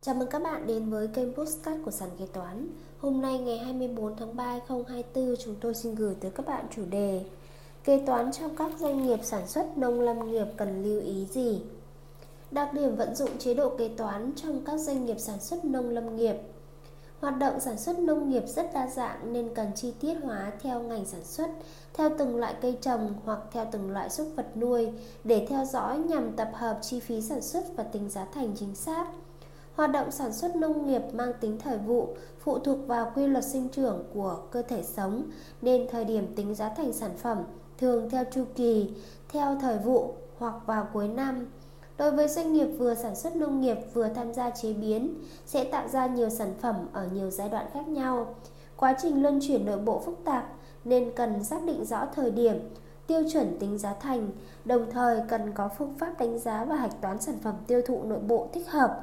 Chào mừng các bạn đến với kênh Podcast của Sàn Kế Toán. Hôm nay ngày 24 tháng 3 2024, chúng tôi xin gửi tới các bạn chủ đề Kế toán trong các doanh nghiệp sản xuất nông lâm nghiệp cần lưu ý gì? Đặc điểm vận dụng chế độ kế toán trong các doanh nghiệp sản xuất nông lâm nghiệp. Hoạt động sản xuất nông nghiệp rất đa dạng nên cần chi tiết hóa theo ngành sản xuất, theo từng loại cây trồng hoặc theo từng loại súc vật nuôi để theo dõi nhằm tập hợp chi phí sản xuất và tính giá thành chính xác. Hoạt động sản xuất nông nghiệp mang tính thời vụ, phụ thuộc vào quy luật sinh trưởng của cơ thể sống, nên thời điểm tính giá thành sản phẩm thường theo chu kỳ, theo thời vụ hoặc vào cuối năm. Đối với doanh nghiệp vừa sản xuất nông nghiệp vừa tham gia chế biến, sẽ tạo ra nhiều sản phẩm ở nhiều giai đoạn khác nhau. Quá trình luân chuyển nội bộ phức tạp nên cần xác định rõ thời điểm, tiêu chuẩn tính giá thành, đồng thời cần có phương pháp đánh giá và hạch toán sản phẩm tiêu thụ nội bộ thích hợp.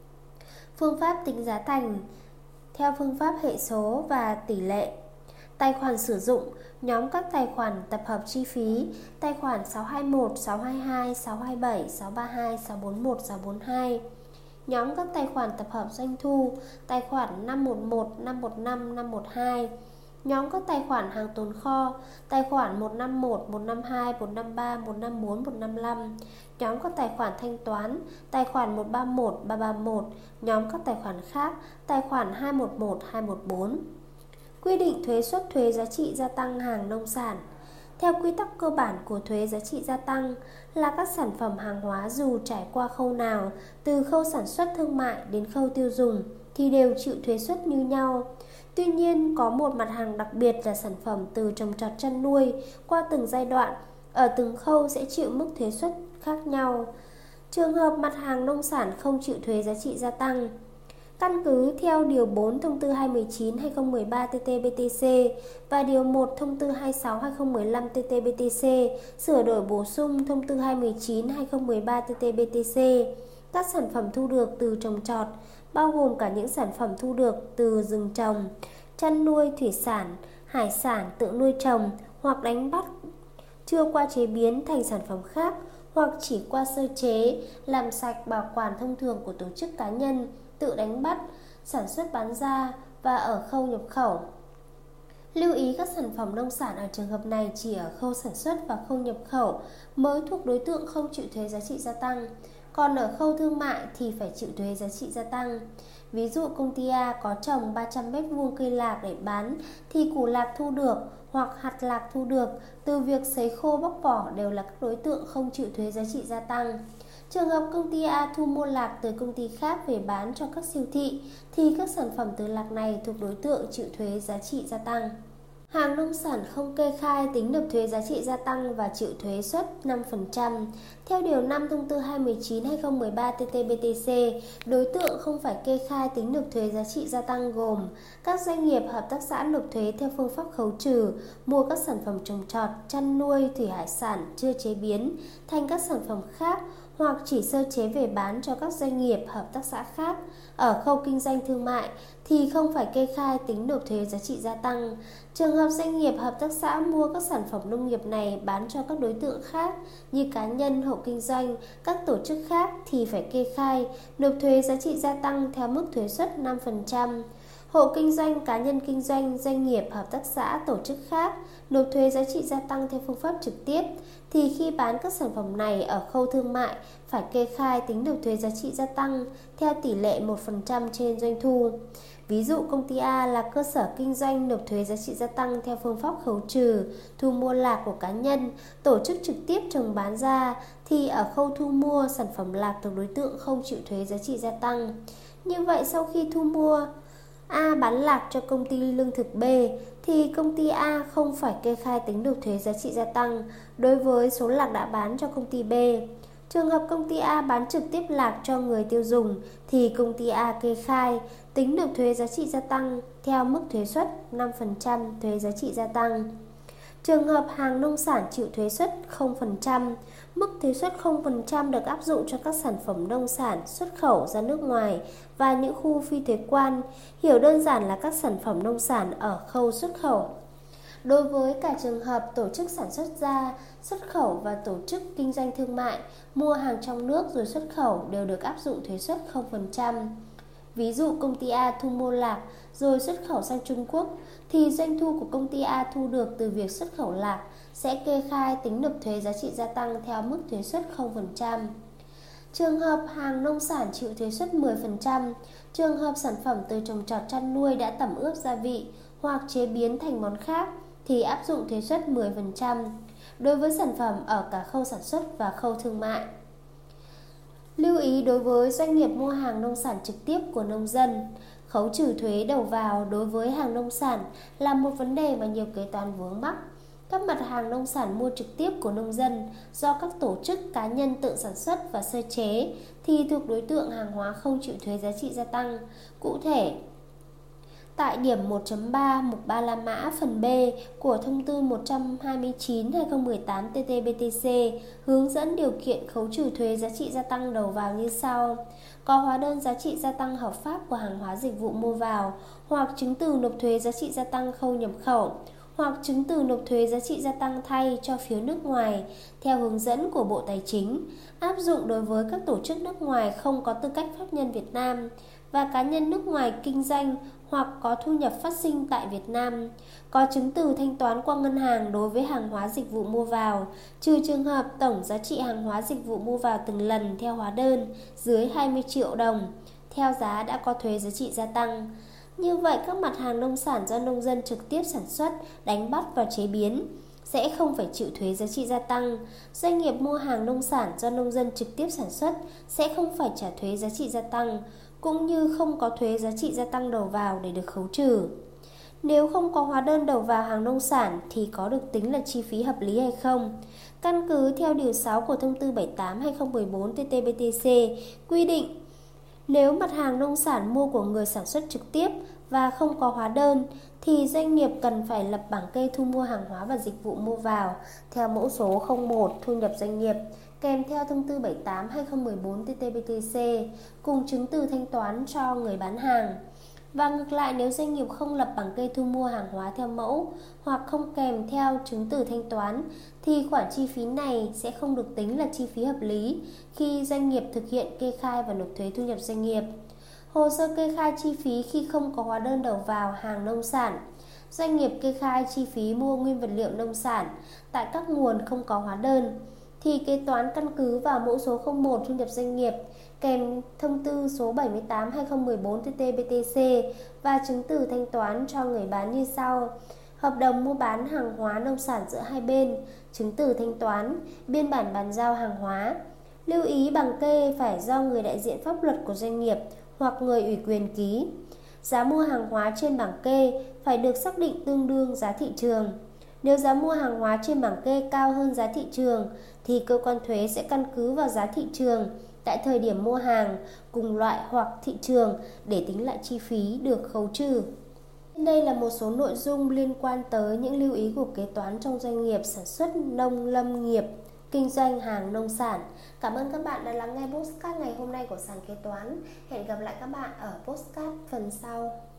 Phương pháp tính giá thành theo phương pháp hệ số và tỷ lệ. Tài khoản sử dụng, nhóm các tài khoản tập hợp chi phí, tài khoản 621, 622, 627, 632, 641, 642. Nhóm các tài khoản tập hợp doanh thu, tài khoản 511, 515, 512. Nhóm các tài khoản hàng tồn kho, tài khoản 151, 152, 153, 154, 155. Nhóm các tài khoản thanh toán, tài khoản 131, 331. Nhóm các tài khoản khác, tài khoản 211, 214. Quy định thuế suất thuế giá trị gia tăng hàng nông sản. Theo quy tắc cơ bản của thuế giá trị gia tăng là các sản phẩm hàng hóa dù trải qua khâu nào, từ khâu sản xuất thương mại đến khâu tiêu dùng, thì đều chịu thuế suất như nhau. Tuy nhiên, có một mặt hàng đặc biệt là sản phẩm từ trồng trọt chăn nuôi qua từng giai đoạn, ở từng khâu sẽ chịu mức thuế suất khác nhau. Trường hợp mặt hàng nông sản không chịu thuế giá trị gia tăng, căn cứ theo Điều 4 Thông tư 219/2013/TT-BTC và Điều 1 Thông tư 26/2015/TT-BTC sửa đổi bổ sung Thông tư 219/2013/TT-BTC, các sản phẩm thu được từ trồng trọt, bao gồm cả những sản phẩm thu được từ rừng trồng, chăn nuôi thủy sản, hải sản tự nuôi trồng hoặc đánh bắt, chưa qua chế biến thành sản phẩm khác hoặc chỉ qua sơ chế, làm sạch, bảo quản thông thường của tổ chức cá nhân, tự đánh bắt, sản xuất bán ra và ở khâu nhập khẩu. Lưu ý các sản phẩm nông sản ở trường hợp này chỉ ở khâu sản xuất và khâu nhập khẩu mới thuộc đối tượng không chịu thuế giá trị gia tăng, còn ở khâu thương mại thì phải chịu thuế giá trị gia tăng. Ví dụ công ty A có trồng 300 m² cây lạc để bán thì củ lạc thu được hoặc hạt lạc thu được từ việc sấy khô bóc vỏ đều là các đối tượng không chịu thuế giá trị gia tăng. Trường hợp công ty A thu mua lạc từ công ty khác về bán cho các siêu thị thì các sản phẩm từ lạc này thuộc đối tượng chịu thuế giá trị gia tăng. Hàng nông sản không kê khai tính nộp thuế giá trị gia tăng và chịu thuế suất 5%. Theo Điều 5 Thông tư 219/2013/TT-BTC, đối tượng không phải kê khai tính nộp thuế giá trị gia tăng gồm các doanh nghiệp hợp tác xã nộp thuế theo phương pháp khấu trừ, mua các sản phẩm trồng trọt, chăn nuôi, thủy hải sản chưa chế biến thành các sản phẩm khác hoặc chỉ sơ chế về bán cho các doanh nghiệp hợp tác xã khác. Ở khâu kinh doanh thương mại thì không phải kê khai tính nộp thuế giá trị gia tăng. Trường hợp doanh nghiệp hợp tác xã mua các sản phẩm nông nghiệp này bán cho các đối tượng khác như cá nhân, hộ kinh doanh, các tổ chức khác thì phải kê khai nộp thuế giá trị gia tăng theo mức thuế suất 5%. Hộ kinh doanh, cá nhân kinh doanh, doanh nghiệp, hợp tác xã, tổ chức khác nộp thuế giá trị gia tăng theo phương pháp trực tiếp thì khi bán các sản phẩm này ở khâu thương mại phải kê khai tính nộp thuế giá trị gia tăng theo tỷ lệ 1% trên doanh thu. Ví dụ công ty A là cơ sở kinh doanh nộp thuế giá trị gia tăng theo phương pháp khấu trừ, thu mua lạc của cá nhân, tổ chức trực tiếp trồng bán ra thì ở khâu thu mua sản phẩm lạc thuộc đối tượng không chịu thuế giá trị gia tăng. Như vậy sau khi thu mua, A bán lạc cho công ty lương thực B thì công ty A không phải kê khai tính nộp thuế giá trị gia tăng đối với số lạc đã bán cho công ty B. Trường hợp công ty A bán trực tiếp lạc cho người tiêu dùng thì công ty A kê khai tính nộp thuế giá trị gia tăng theo mức thuế suất 5% thuế giá trị gia tăng. Trường hợp hàng nông sản chịu thuế suất 0%, mức thuế suất 0% được áp dụng cho các sản phẩm nông sản xuất khẩu ra nước ngoài và những khu phi thuế quan, hiểu đơn giản là các sản phẩm nông sản ở khâu xuất khẩu. Đối với cả trường hợp tổ chức sản xuất ra, xuất khẩu và tổ chức kinh doanh thương mại mua hàng trong nước rồi xuất khẩu đều được áp dụng thuế suất 0%. ví dụ công ty A thu mua lạc rồi xuất khẩu sang Trung Quốc, thì doanh thu của công ty A thu được từ việc xuất khẩu lạc sẽ kê khai tính nộp thuế giá trị gia tăng theo mức thuế suất 0%. Trường hợp hàng nông sản chịu thuế suất 10%, trường hợp sản phẩm từ trồng trọt chăn nuôi đã tẩm ướp gia vị hoặc chế biến thành món khác thì áp dụng thuế suất 10% đối với sản phẩm ở cả khâu sản xuất và khâu thương mại. Lưu ý đối với doanh nghiệp mua hàng nông sản trực tiếp của nông dân, khấu trừ thuế đầu vào đối với hàng nông sản là một vấn đề mà nhiều kế toán vướng mắc. Các mặt hàng nông sản mua trực tiếp của nông dân do các tổ chức cá nhân tự sản xuất và sơ chế thì thuộc đối tượng hàng hóa không chịu thuế giá trị gia tăng. Cụ thể, tại điểm 1.3 mục 3 La Mã phần B của thông tư 129/2018/TT-BTC hướng dẫn điều kiện khấu trừ thuế giá trị gia tăng đầu vào như sau: có hóa đơn giá trị gia tăng hợp pháp của hàng hóa dịch vụ mua vào, hoặc chứng từ nộp thuế giá trị gia tăng khâu nhập khẩu, hoặc chứng từ nộp thuế giá trị gia tăng thay cho phiếu nước ngoài theo hướng dẫn của Bộ Tài chính, áp dụng đối với các tổ chức nước ngoài không có tư cách pháp nhân Việt Nam và cá nhân nước ngoài kinh doanh hoặc có thu nhập phát sinh tại Việt Nam, có chứng từ thanh toán qua ngân hàng đối với hàng hóa dịch vụ mua vào, trừ trường hợp tổng giá trị hàng hóa dịch vụ mua vào từng lần theo hóa đơn dưới 20 triệu đồng, theo giá đã có thuế giá trị gia tăng. Như vậy, các mặt hàng nông sản do nông dân trực tiếp sản xuất, đánh bắt và chế biến sẽ không phải chịu thuế giá trị gia tăng. Doanh nghiệp mua hàng nông sản do nông dân trực tiếp sản xuất sẽ không phải trả thuế giá trị gia tăng, cũng như không có thuế giá trị gia tăng đầu vào để được khấu trừ. Nếu không có hóa đơn đầu vào hàng nông sản thì có được tính là chi phí hợp lý hay không? Căn cứ theo điều 6 của thông tư 78/2014/TT-BTC quy định, nếu mặt hàng nông sản mua của người sản xuất trực tiếp và không có hóa đơn thì doanh nghiệp cần phải lập bảng kê thu mua hàng hóa và dịch vụ mua vào theo mẫu số 01 thu nhập doanh nghiệp kèm theo thông tư 78/2014/TT-BTC cùng chứng từ thanh toán cho người bán hàng. Và ngược lại, nếu doanh nghiệp không lập bảng kê thu mua hàng hóa theo mẫu hoặc không kèm theo chứng từ thanh toán thì khoản chi phí này sẽ không được tính là chi phí hợp lý khi doanh nghiệp thực hiện kê khai và nộp thuế thu nhập doanh nghiệp. Hồ sơ kê khai chi phí khi không có hóa đơn đầu vào hàng nông sản. Doanh nghiệp kê khai chi phí mua nguyên vật liệu nông sản tại các nguồn không có hóa đơn thì kế toán căn cứ vào mẫu số 01 thu nhập doanh nghiệp kèm thông tư số 78/2014/TT-BTC và chứng từ thanh toán cho người bán như sau: hợp đồng mua bán hàng hóa nông sản giữa hai bên, chứng từ thanh toán, biên bản bàn giao hàng hóa. Lưu ý bảng kê phải do người đại diện pháp luật của doanh nghiệp hoặc người ủy quyền ký. Giá mua hàng hóa trên bảng kê phải được xác định tương đương giá thị trường. Nếu giá mua hàng hóa trên bảng kê cao hơn giá thị trường thì cơ quan thuế sẽ căn cứ vào giá thị trường tại thời điểm mua hàng cùng loại hoặc thị trường để tính lại chi phí được khấu trừ. Đây là một số nội dung liên quan tới những lưu ý của kế toán trong doanh nghiệp sản xuất nông lâm nghiệp, kinh doanh hàng nông sản. Cảm ơn các bạn đã lắng nghe podcast ngày hôm nay của Sàn Kế Toán. Hẹn gặp lại các bạn ở podcast phần sau.